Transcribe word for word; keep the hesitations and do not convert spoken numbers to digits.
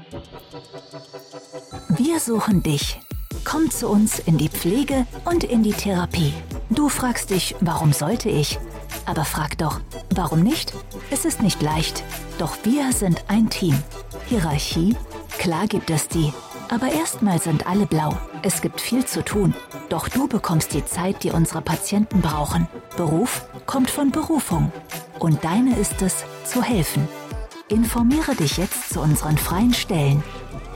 Wir suchen dich. Komm zu uns in die Pflege und in die Therapie. Du fragst dich, warum sollte ich? Aber frag doch, warum nicht? Es ist nicht leicht, doch wir sind ein Team. Hierarchie? Klar gibt es die. Aber erstmal sind alle blau. Es gibt viel zu tun. Doch du bekommst die Zeit, die unsere Patienten brauchen. Beruf kommt von Berufung. Und deine ist es, zu helfen. Informiere dich jetzt zu unseren freien Stellen.